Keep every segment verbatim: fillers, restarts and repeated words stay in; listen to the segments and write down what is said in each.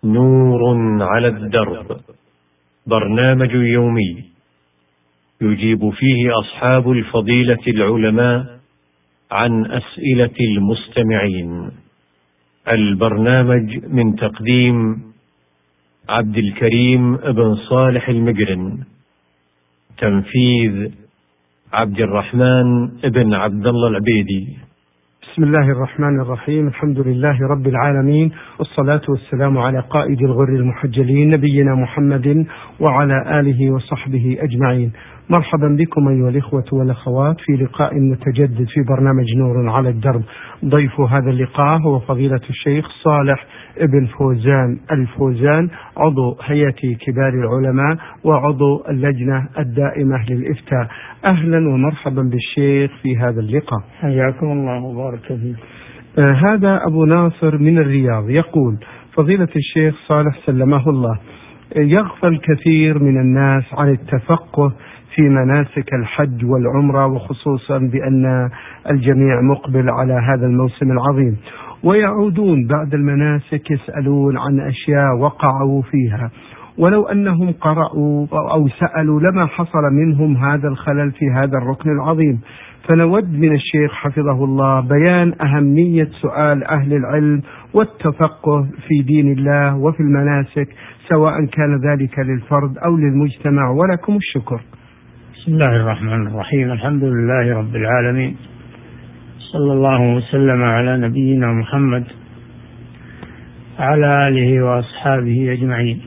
نور على الدرب، برنامج يومي يجيب فيه أصحاب الفضيلة العلماء عن أسئلة المستمعين. البرنامج من تقديم عبد الكريم بن صالح المقرن، تنفيذ عبد الرحمن بن عبد الله العبيدي. بسم الله الرحمن الرحيم، الحمد لله رب العالمين، والصلاة والسلام على قائد الغر المحجلين نبينا محمد وعلى آله وصحبه أجمعين. مرحبا بكم أيها الإخوة والأخوات في لقاء متجدد في برنامج نور على الدرب. ضيف هذا اللقاء هو فضيلة الشيخ صالح ابن فوزان الفوزان، عضو هيئة كبار العلماء وعضو اللجنة الدائمة للإفتاء. أهلا ومرحبا بالشيخ في هذا اللقاء. حياكم الله وبارك فيك. آه هذا أبو ناصر من الرياض يقول: فضيلة الشيخ صالح سلمه الله، يغفل كثير من الناس عن التفقه في مناسك الحج والعمرة، وخصوصا بأن الجميع مقبل على هذا الموسم العظيم، ويعودون بعد المناسك يسألون عن أشياء وقعوا فيها، ولو أنهم قرأوا أو سألوا لما حصل منهم هذا الخلل في هذا الركن العظيم. فنود من الشيخ حفظه الله بيان أهمية سؤال أهل العلم والتفقه في دين الله وفي المناسك، سواء كان ذلك للفرد أو للمجتمع، ولكم الشكر. بسم الله الرحمن الرحيم، الحمد لله رب العالمين، صلى الله وسلم على نبينا محمد على آله وأصحابه أجمعين.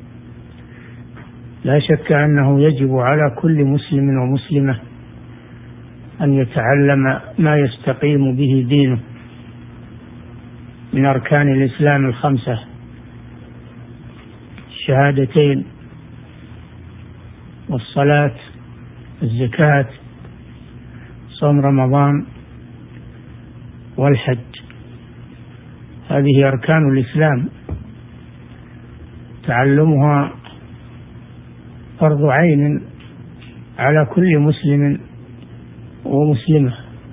لا شك أنه يجب على كل مسلم ومسلمة أن يتعلم ما يستقيم به دينه من أركان الإسلام الخمسة: الشهادتين، والصلاة، الزكاة، صوم رمضان، والحج. هذه أركان الإسلام، تعلمها فرض عين على كل مسلم ومسلمة.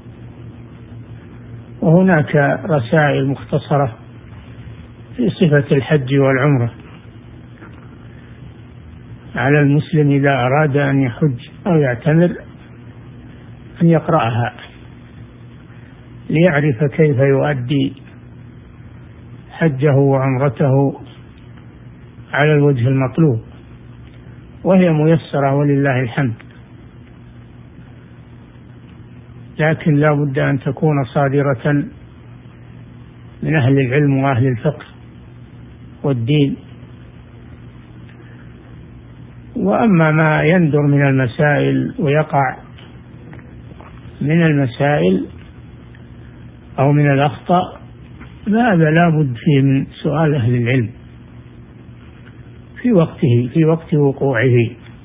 وهناك رسائل مختصرة في صفة الحج والعمرة على المسلم إذا أراد أن يحج أو يعتمر أن يقرأها ليعرف كيف يؤدي حجه وعمرته على الوجه المطلوب، وهي ميسرة ولله الحمد، لكن لا بد أن تكون صادرة من أهل العلم وأهل الفقه والدين. وأما ما يندر من المسائل ويقع من المسائل أو من الأخطاء، فهذا لا بد فيه من سؤال أهل العلم في وقته في وقت وقوعه.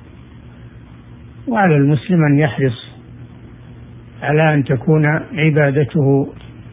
وعلى المسلم أن يحرص على أن تكون عبادته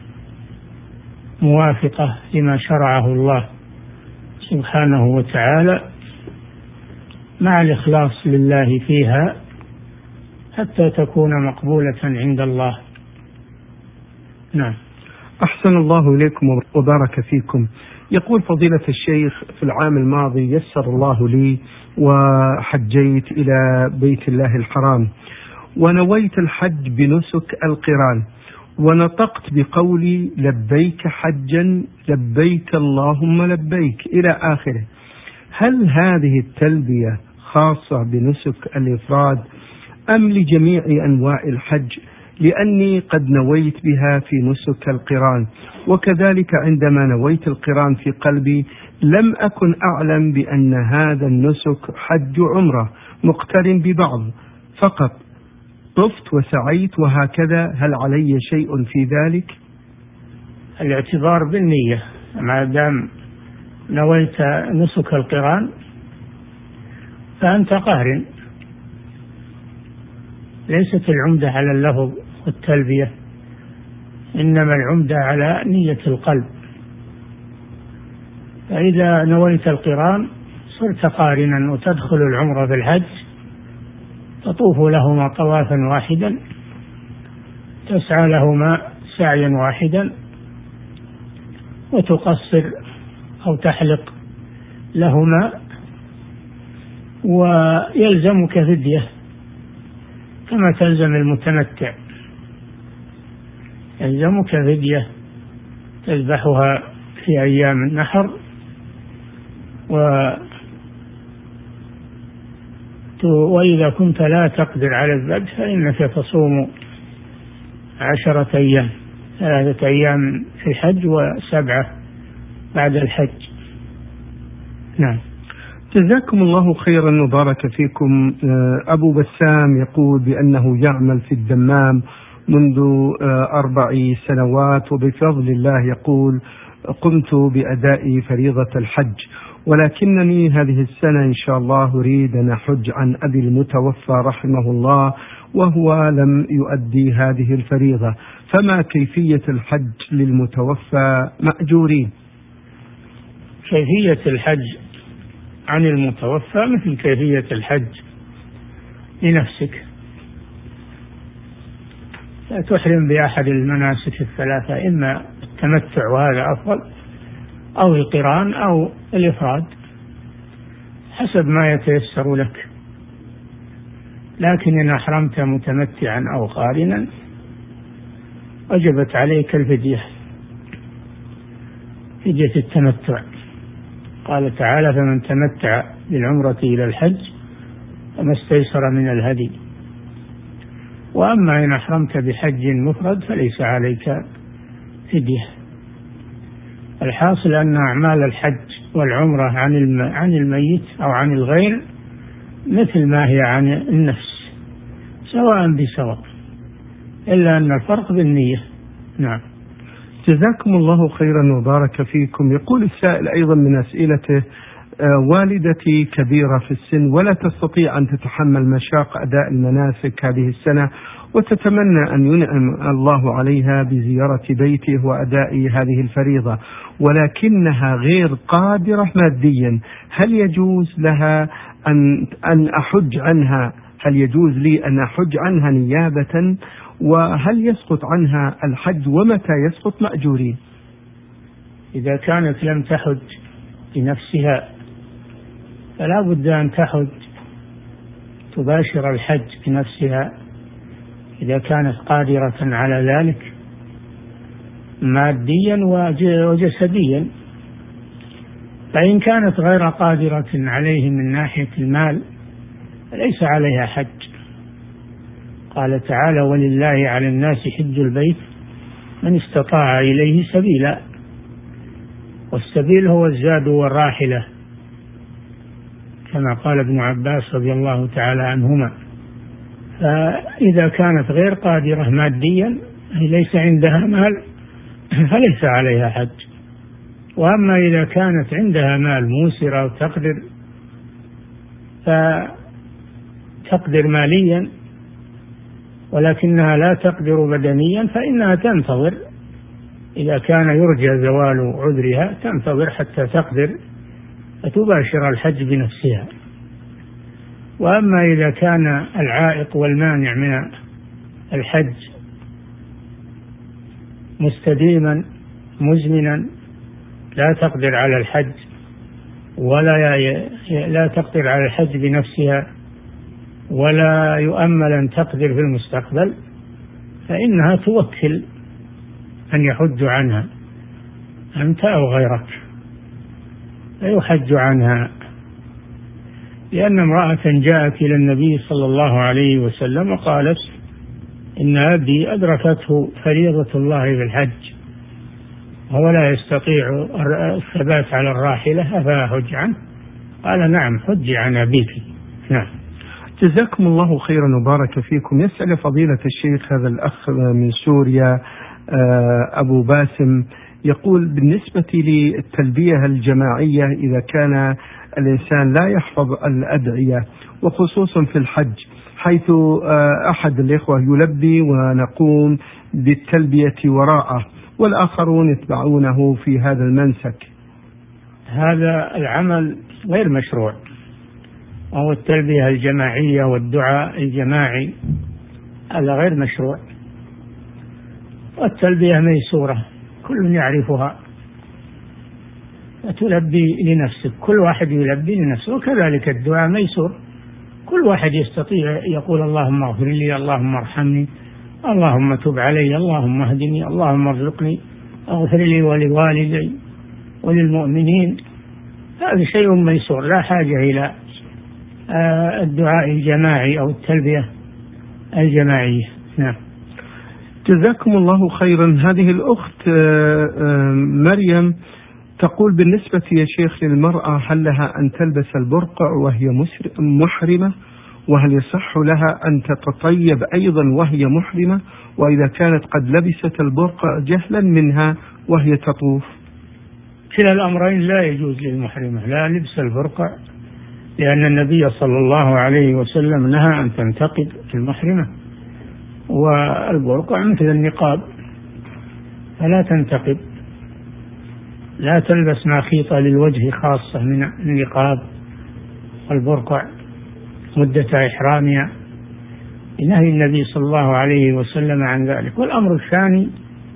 موافقة لما شرعه الله سبحانه وتعالى، مع الإخلاص لله فيها حتى تكون مقبولة عند الله. نعم. أحسن الله إليكم وبارك فيكم. يقول فضيلة الشيخ: في العام الماضي يسر الله لي وحجيت إلى بيت الله الحرام، ونويت الحج بنسك القران، ونطقت بقولي لبيك حجا لبيك اللهم لبيك إلى آخره. هل هذه التلبية خاصة بنسك الإفراد أم لجميع أنواع الحج؟ لأني قد نويت بها في نسك القران، وكذلك عندما نويت القران في قلبي لم أكن أعلم بأن هذا النسك حج عمرة مقترن ببعض، فقط طفت وسعيت وهكذا. هل علي شيء في ذلك؟ الاعتبار بالنية، ما دام نويت نسك القران فأنت قارن، ليست العمدة على اللفظ والتلبية، إنما العمدة على نية القلب. فإذا نويت القران صرت قارنا وتدخل العمرة في الحج، تطوف لهما طوافا واحدا، تسعى لهما سعيا واحدا، وتقصر أو تحلق لهما ويلزمك فدية كما تلزم المتمتع، يلزمك فدية تذبحها في أيام النحر، و وإذا كنت لا تقدر على الذبح فإنك تصوم عشرة أيام، ثلاثة أيام في الحج وسبعة بعد الحج. نعم. جزاكم الله خيرا وبارك فيكم. أبو بسام يقول بأنه يعمل في الدمام منذ أربع سنوات، وبفضل الله يقول قمت بأداء فريضة الحج، ولكنني هذه السنة إن شاء الله أريد أن أحج عن أبي المتوفى رحمه الله وهو لم يؤدي هذه الفريضة، فما كيفية الحج للمتوفى مأجورين؟ كيفية الحج عن المتوفى مثل كيفية الحج لنفسك، لا تحرم بأحد المناسك الثلاثة، إما التمتع وهذا أفضل، أو القران أو الإفراد حسب ما يتيسر لك. لكن إن أحرمت متمتعا أو قارنا وجبت عليك الفدية، فدية التمتع. قال تعالى: فمن تمتع بالعمرة إلى الحج فما استيسر من الهدي. وأما إن أحرمت بحج مفرد فليس عليك فدية. الحاصل أن أعمال الحج والعمرة عن عن الميت أو عن الغير مثل ما هي عن النفس، سواء بسواء، إلا أن الفرق بالنية. نعم. جزاكم الله خيرا وبارك فيكم. يقول السائل أيضا من أسئلته: والدتي كبيرة في السن ولا تستطيع أن تتحمل مشاق أداء المناسك هذه السنة، وتتمنى أن ينعم الله عليها بزيارة بيته وأداء هذه الفريضة، ولكنها غير قادرة ماديا، هل يجوز لها أن أن أحج عنها؟ هل يجوز لي أن أحج عنها نيابة؟ وهل يسقط عنها الحج ومتى يسقط مأجورين؟ إذا كانت لم تحج بنفسها فلا بد أن تحج تباشر الحج بنفسها إذا كانت قادرة على ذلك ماديا وجسديا. فإن كانت غير قادرة عليه من ناحية المال فليس عليها حج. قال تعالى: ولله على الناس حج البيت من استطاع إليه سبيلا. والسبيل هو الزاد والراحلة كما قال ابن عباس رضي الله تعالى عنهما. فإذا كانت غير قادرة ماديا ليس عندها مال فليس عليها حج. وأما إذا كانت عندها مال موسرة وتقدر فتقدر ماليا ولكنها لا تقدر بدنيا فإنها تنتظر، إذا كان يرجى زوال عذرها تنتظر حتى تقدر فتباشر الحج بنفسها. وأما إذا كان العائق والمانع من الحج مستديما مزمنا لا تقدر على الحج ولا لا تقدر على الحج بنفسها ولا يؤمل أن تقدر في المستقبل فإنها توكل أن يحج عنها أنت أو غيرك، فيحج عنها. لأن امرأة جاءت إلى النبي صلى الله عليه وسلم وقالت: إن أبي أدركته فريضة الله بالحج وهو لا يستطيع الثبات على الراحلة أفأحج عنه؟ قال: نعم، حجي عن أبيك. نعم. جزاكم الله خيرا وبارك فيكم. يسأل فضيلة الشيخ هذا الأخ من سوريا أبو باسم، يقول: بالنسبة للتلبية الجماعية إذا كان الإنسان لا يحفظ الأدعية وخصوصا في الحج، حيث أحد الإخوة يلبي ونقوم بالتلبية وراءه والآخرون يتبعونه في هذا المنسك، هذا العمل غير مشروع، وهو التلبية الجماعية والدعاء الجماعي هذا غير مشروع. والتلبية ميسورة كل يعرفها، تلبي لنفسك، كل واحد يلبي لنفسه. وكذلك الدعاء ميسور، كل واحد يستطيع يقول اللهم اغفر لي، اللهم ارحمني، اللهم تب علي، اللهم اهدني، اللهم ارزقني، اغفر لي ولوالدي وللمؤمنين. هذا شيء ميسور، لا حاجة إلى الدعاء الجماعي أو التلبية الجماعية. نعم. جزاكم الله خيرا. هذه الأخت مريم تقول بالنسبة يا شيخ للمرأة، هل لها أن تلبس البرقع وهي محرمة؟ وهل يصح لها أن تتطيب أيضا وهي محرمة؟ وإذا كانت قد لبست البرقع جهلا منها وهي تطوف؟ كلا الأمرين لا يجوز للمحرمة، لا لبس البرقع، لأن النبي صلى الله عليه وسلم نهى أن تنتقب المحرمة، والبرقع مثل النقاب فلا تنتقب، لا تلبس مخيطة للوجه خاصة من النقاب والبرقع مدة إحرامها، نهي النبي صلى الله عليه وسلم عن ذلك. والأمر الثاني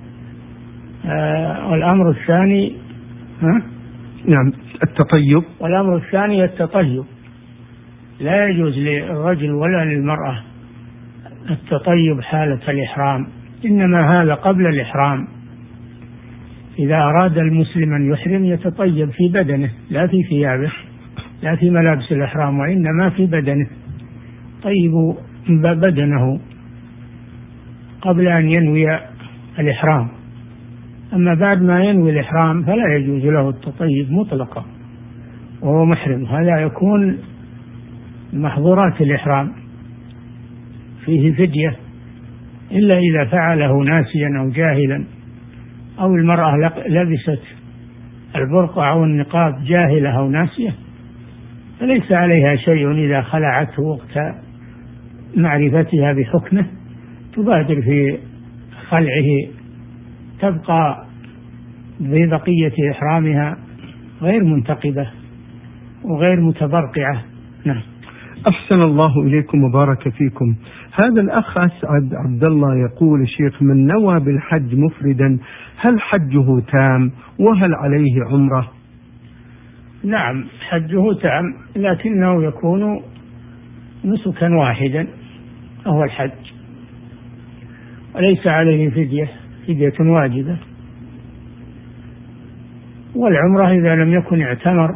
آه والأمر الثاني ها؟ نعم التطيب. والأمر الثاني التطيب، لا يجوز للرجل ولا للمرأة التطيب حالة الإحرام، إنما هذا قبل الإحرام. إذا أراد المسلم أن يحرم يتطيب في بدنه، لا في ثيابه، لا في ملابس الإحرام، وإنما في بدنه، طيب بدنه قبل أن ينوي الإحرام. أما بعد ما ينوي الإحرام فلا يجوز له التطيب مطلقا وهو محرم، هذا يكون محظورات الإحرام، فيه فدية، إلا إذا فعله ناسيا أو جاهلا، أو المرأة لبست البرقع أو النقاب جاهلة أو ناسية فليس عليها شيء إذا خلعته وقت معرفتها بحكمه، تبادر في خلعه، تبقى ببقية إحرامها غير منتقبة وغير متبرقعة. نعم. أحسن الله إليكم وبارك فيكم. هذا الأخ أسعد عبد الله يقول: شيخ، من نوى بالحج مفردا هل حجه تام وهل عليه عمرة؟ نعم حجه تام، لكنه يكون نسكا واحدا وهو الحج، وليس عليه فدية فدية واجبة. والعمرة إذا لم يكن اعتمر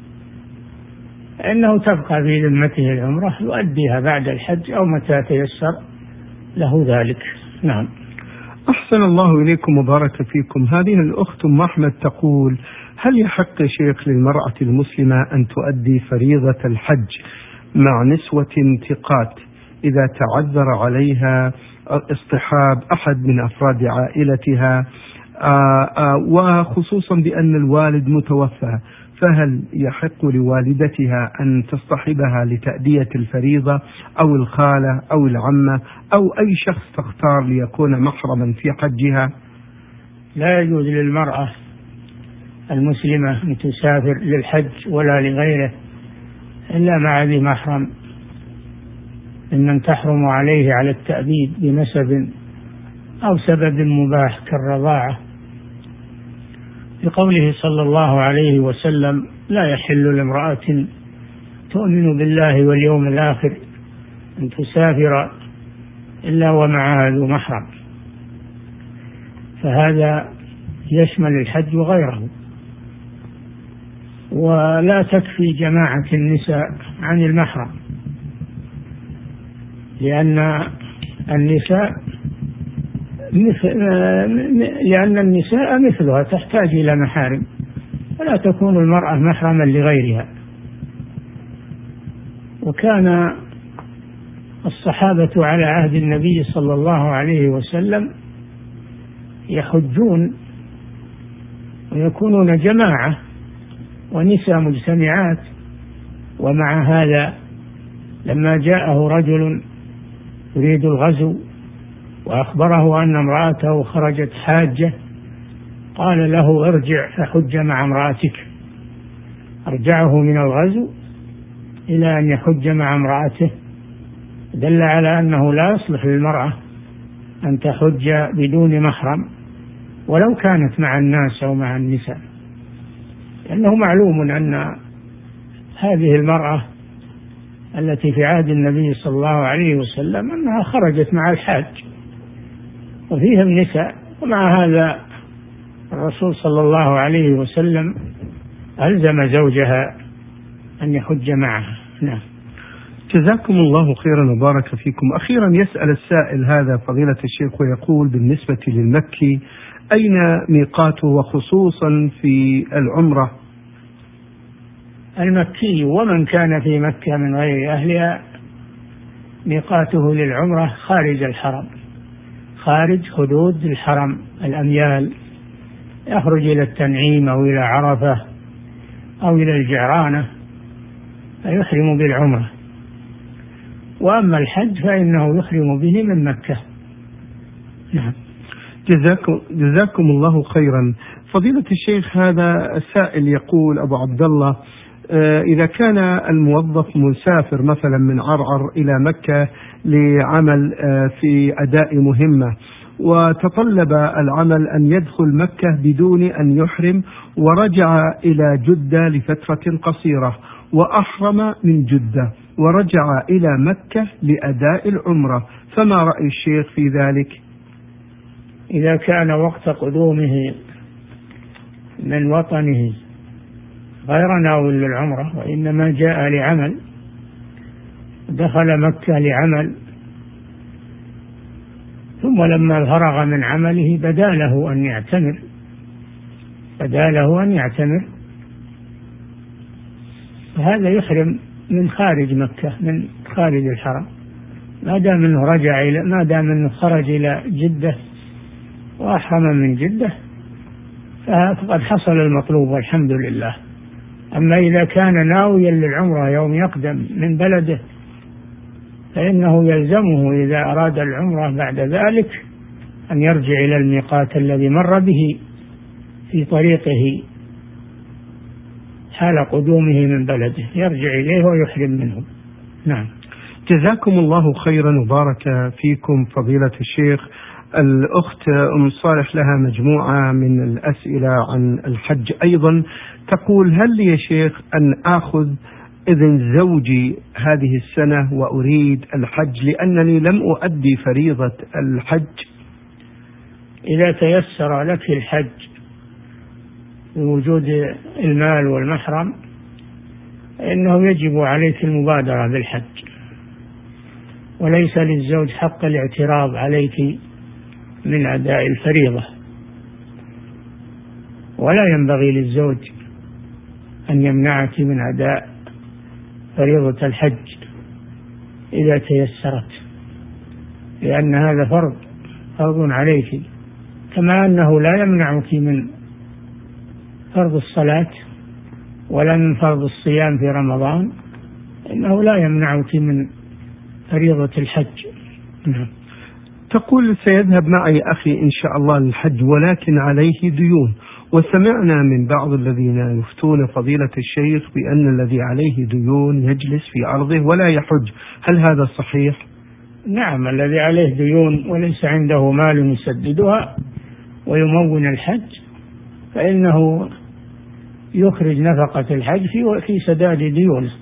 فإنه تبقى في ذمته العمرة، يؤديها بعد الحج أو متى تيسر له ذلك. نعم. أحسن الله إليكم وبارك فيكم. هذه الأخت أم أحمد تقول: هل يحق شيخ للمرأة المسلمة أن تؤدي فريضة الحج مع نسوة ثقات إذا تعذر عليها اصطحاب أحد من أفراد عائلتها، آآ آآ وخصوصا بأن الوالد متوفى، فهل يحق لوالدتها أن تصطحبها لتأدية الفريضة، أو الخالة أو العمة أو أي شخص تختار ليكون محرما في حجها؟ لا يجوز للمرأة المسلمة أن تسافر للحج ولا لغيره إلا مع ذي محرم، ممن تحرم عليه على التأبيد بنسب أو سبب مباح كالرضاعة، بقوله صلى الله عليه وسلم: لا يحل لامرأة تؤمن بالله واليوم الآخر أن تسافر إلا ومعها ذو محرم، فهذا يشمل الحج وغيره. ولا تكفي جماعة النساء عن المحرم، لأن النساء مثل لأن النساء مثلها تحتاج إلى محارم، فلا تكون المرأة محرما لغيرها. وكان الصحابة على عهد النبي صلى الله عليه وسلم يحجون ويكونون جماعة ونساء مجتمعات، ومع هذا لما جاءه رجل يريد الغزو وأخبره أن امرأته خرجت حاجة قال له: ارجع فحج مع امرأتك. أرجعه من الغزو إلى أن يحج مع امرأته، دل على أنه لا يصلح للمرأة أن تحج بدون محرم ولو كانت مع الناس أو مع النساء، أنه معلوم أن هذه المرأة التي في عهد النبي صلى الله عليه وسلم أنها خرجت مع الحاج وفيهم نساء، ومع هذا الرسول صلى الله عليه وسلم ألزم زوجها أن يحج معها. نعم. جزاكم الله خيرا وبارك فيكم. أخيرا يسأل السائل هذا فضيلة الشيخ ويقول بالنسبة للمكي أين ميقاته وخصوصا في العمرة؟ المكي ومن كان في مكة من غير أهلها ميقاته للعمرة خارج الحرم، خارج حدود الحرم الأميال، يخرج إلى التنعيم أو إلى عرفة أو إلى الجعرانة فيحرم بالعمرة. وأما الحج فإنه يحرم به من مكة. نعم. جزاكم, جزاكم الله خيرا. فضيلة الشيخ هذا السائل يقول أبو عبد الله إذا كان الموظف مسافر مثلا من عرعر إلى مكة لعمل في أداء مهمة وتطلب العمل أن يدخل مكة بدون أن يحرم ورجع إلى جدة لفترة قصيرة وأحرم من جدة ورجع إلى مكة لأداء العمرة، فما رأي الشيخ في ذلك؟ إذا كان وقت قدومه من وطنه غير ناوي للعمرة وإنما جاء لعمل، دخل مكة لعمل ثم لما فرغ من عمله بدا له أن يعتمر بدا له أن يعتمر فهذا يحرم من خارج مكة من خارج الحرم، ما دام أنه رجع إلى ما دام أنه خرج إلى جدة وأحرم من جدة فقد حصل المطلوب والحمد لله. أما إذا كان ناويا للعمرة يوم يقدم من بلده فإنه يلزمه إذا أراد العمرة بعد ذلك أن يرجع إلى الميقات الذي مر به في طريقه حال قدومه من بلده، يرجع إليه ويحرم منه. نعم. جزاكم الله خيرا وبارك فيكم فضيلة الشيخ. الأخت أم صالح لها مجموعة من الأسئلة عن الحج أيضا، تقول هل لي يا شيخ أن آخذ إذن زوجي هذه السنة وأريد الحج لأنني لم أؤدي فريضة الحج؟ إذا تيسر لك الحج بوجود المال والمحرم إنه يجب عليك المبادرة بالحج، وليس للزوج حق الاعتراض عليك من أداء الفريضة، ولا ينبغي للزوج أن يمنعك من أداء فريضة الحج إذا تيسرت، لأن هذا فرض فرض عليك، كما أنه لا يمنعك من فرض الصلاة ولا من فرض الصيام في رمضان، إنه لا يمنعك من فريضة الحج. نعم. تقول سيذهب معي أخي إن شاء الله للحج ولكن عليه ديون، وسمعنا من بعض الذين يفتون فضيلة الشيخ بأن الذي عليه ديون يجلس في أرضه ولا يحج، هل هذا صحيح؟ نعم، الذي عليه ديون وليس عنده مال يسددها ويمون الحج فإنه يخرج نفقة الحج في سداد ديونه،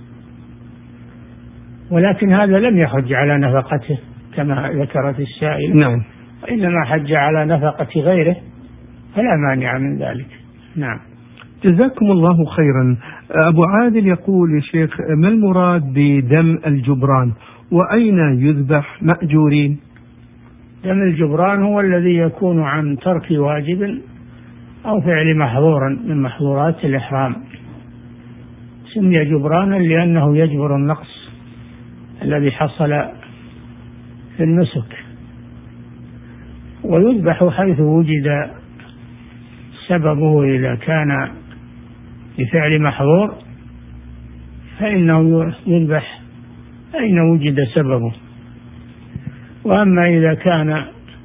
ولكن هذا لم يحج على نفقته كما ذكرت السائل. نعم. وإنما حج على نفقة غيره فلا مانع من ذلك. نعم. جزاكم الله خيرا. أبو عادل يقول يا شيخ ما المراد بدم الجبران وأين يذبح مأجورين؟ دم الجبران هو الذي يكون عن ترك واجب أو فعل محظور من محظورات الإحرام، سمي جبرانا لأنه يجبر النقص الذي حصل في النسك، ويذبح حيث وجد سببه. إذا كان بفعل محظور فإنه يذبح أين وجد سببه، وأما إذا كان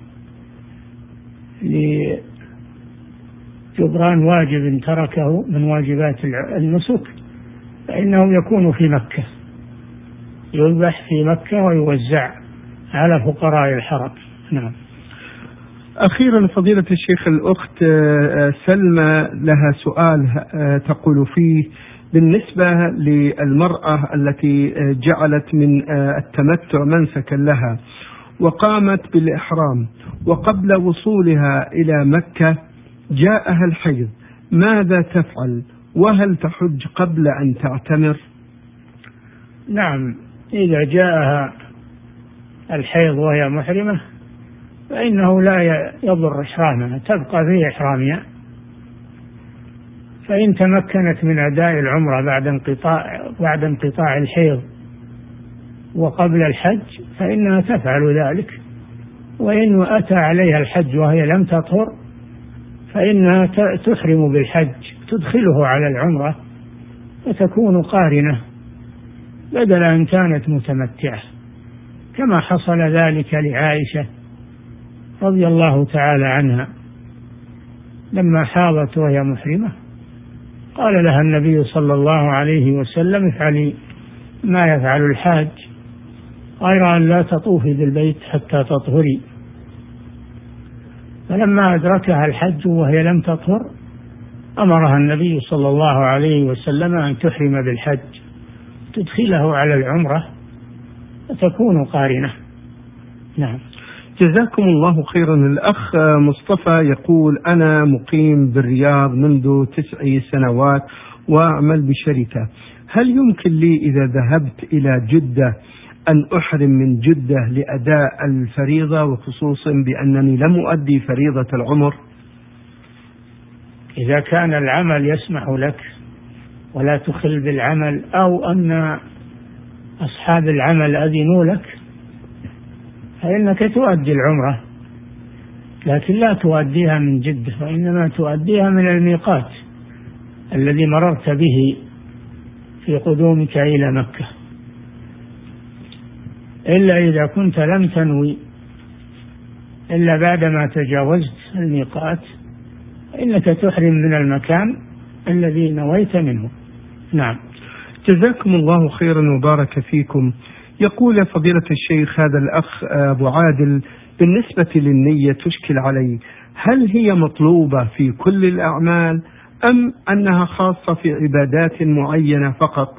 لجبران واجب تركه من واجبات النسك فإنه يكون في مكة، يذبح في مكة ويوزع على فقراء الحرم. نعم. أخيرا فضيلة الشيخ، الأخت سلمى لها سؤال تقول فيه بالنسبة للمرأة التي جعلت من التمتع منسكا لها وقامت بالإحرام، وقبل وصولها إلى مكة جاءها الحيض، ماذا تفعل؟ وهل تحج قبل أن تعتمر؟ نعم، إذا جاءها الحيض وهي محرمة فإنه لا يضر إحرامها، تبقى في إحرامها. فإن تمكنت من أداء العمرة بعد انقطاع بعد انقطاع الحيض وقبل الحج فإنها تفعل ذلك، وإن أتى عليها الحج وهي لم تطهر فإنها تحرم بالحج، تدخله على العمرة وتكون قارنة بدل أن كانت متمتعة، كما حصل ذلك لعائشة رضي الله تعالى عنها لما حاضت وهي محرمة قال لها النبي صلى الله عليه وسلم: افعلي ما يفعل الحاج غير أن لا تطوفي بالبيت حتى تطهري. فلما أدركها الحج وهي لم تطهر أمرها النبي صلى الله عليه وسلم أن تحرم بالحج، تدخله على العمرة وتكون قارنة. نعم. جزاكم الله خيرا. الأخ مصطفى يقول: أنا مقيم بالرياض منذ تسع سنوات وأعمل بشركة، هل يمكن لي إذا ذهبت إلى جدة أن أحرم من جدة لأداء الفريضة، وخصوصا بأنني لم أؤدي فريضة العمر؟ إذا كان العمل يسمح لك ولا تخل بالعمل، أو أن أصحاب العمل أذنوا لك، فإنك تؤدي العمرة، لكن لا تؤديها من جدة، وإنما تؤديها من الميقات الذي مررت به في قدومك إلى مكة، إلا إذا كنت لم تنوي إلا بعدما تجاوزت الميقات فإنك تحرم من المكان الذي نويت منه. نعم. جزاكم الله خيرا وبارك فيكم. يقول فضيلة الشيخ هذا الأخ أبو عادل: بالنسبة للنية تشكل علي، هل هي مطلوبة في كل الأعمال أم أنها خاصة في عبادات معينة فقط؟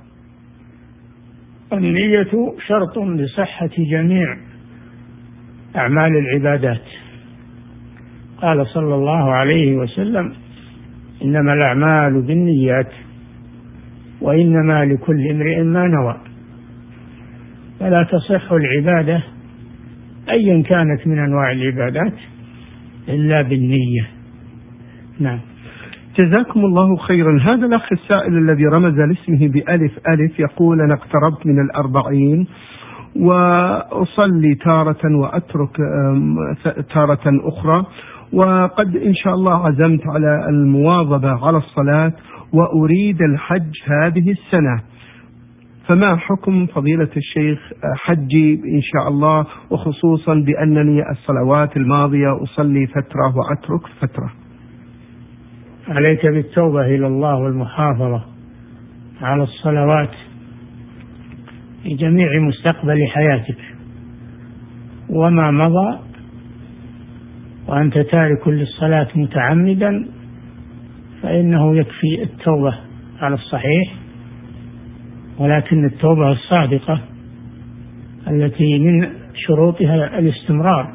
النية شرط لصحة جميع أعمال العبادات. قال صلى الله عليه وسلم: إنما الأعمال بالنيات وإنما لكل امرئ ما نوى. فلا تصح العبادة أيا كانت من أنواع العبادات إلا بالنية. نعم. جزاكم الله خيرا. هذا الأخ السائل الذي رمز لاسمه بألف ألف يقول: أنا اقتربت من الأربعين وأصلي تارة وأترك تارة أخرى، وقد إن شاء الله عزمت على المواظبة على الصلاة وأريد الحج هذه السنة، فما حكم فضيلة الشيخ حجي إن شاء الله، وخصوصا بأنني الصلوات الماضية أصلي فترة وأترك فترة؟ عليك بالتوبة إلى الله والمحافظة على الصلوات في جميع مستقبل حياتك، وما مضى وأنت تارك للصلاة متعمدا فإنه يكفي التوبة على الصحيح، ولكن التوبة الصادقة التي من شروطها الاستمرار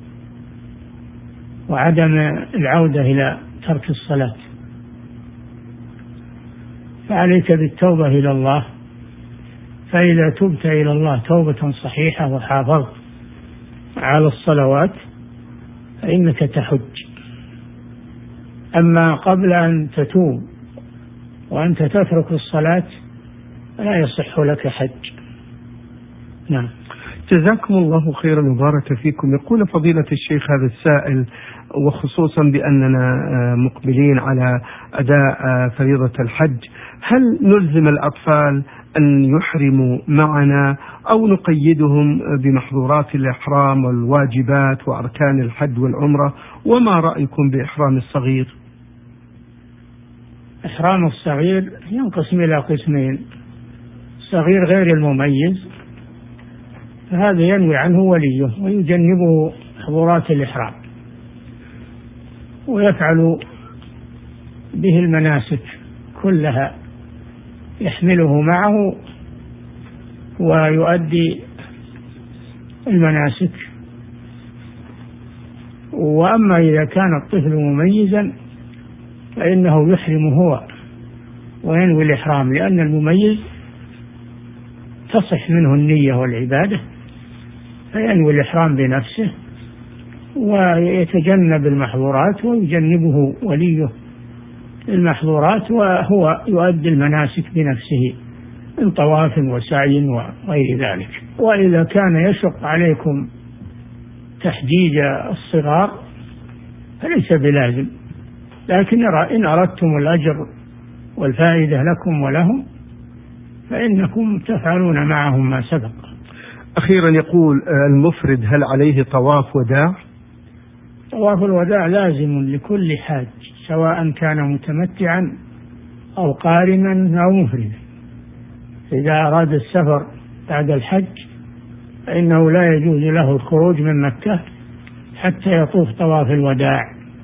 وعدم العودة إلى ترك الصلاة. فعليك بالتوبة إلى الله، فإذا تبت إلى الله توبة صحيحة وحافظت على الصلوات فإنك تحج. أما قبل أن تتوب وأنت تترك الصلاة لا يصح لك حج. نعم. جزاكم الله خيرا وبارك فيكم. يقول فضيلة الشيخ هذا السائل، وخصوصا بأننا مقبلين على أداء فريضة الحج، هل نلزم الأطفال أن يحرموا معنا أو نقيدهم بمحظورات الإحرام والواجبات وأركان الحج والعمرة؟ وما رأيكم بإحرام الصغير؟ إحرام الصغير ينقسم إلى قسمين: الصغير غير المميز، فهذا ينوي عنه وليه ويجنبه محظورات الإحرام، ويفعل به المناسك كلها، يحمله معه ويؤدي المناسك. وأما إذا كان الطفل مميزا فإنه يحرم هو وينوي الإحرام، لأن المميز تصح منه النية والعبادة، فينوي الإحرام بنفسه ويتجنب المحظورات ويجنبه وليه المحظورات، وهو يؤدي المناسك بنفسه من طواف وسعي وغير ذلك. وإذا كان يشق عليكم تحجيج الصغار فليس بلازم، لكن إن أردتم الأجر والفائدة لكم ولهم فإنكم تفعلون معهم ما سبق. أخيرا يقول المفرد هل عليه طواف وداع؟ طواف الوداع لازم لكل حاج، سواء كان متمتعا أو قارنا أو مفردا. إذا أراد السفر بعد الحج فإنه لا يجوز له الخروج من مكة حتى يطوف طواف الوداع،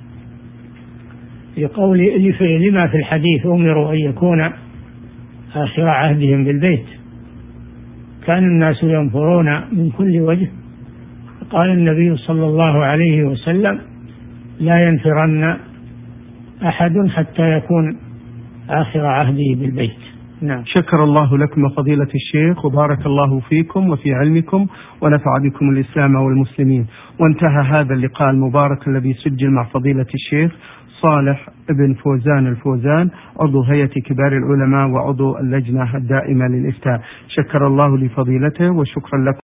لقول لما في الحديث أمروا أن يكون آخر عهدهم بالبيت، كان الناس ينفرون من كل وجه، قال النبي صلى الله عليه وسلم لا ينفرن أحد حتى يكون آخر عهده بالبيت. نعم. شكر الله لكم فضيلة الشيخ، وبارك الله فيكم وفي علمكم، ونفع بكم الإسلام والمسلمين. وانتهى هذا اللقاء المبارك الذي سجل مع فضيلة الشيخ صالح بن فوزان الفوزان، عضو هيئة كبار العلماء وعضو اللجنة الدائمة للإفتاء. شكر الله لفضيلته وشكرا لكم.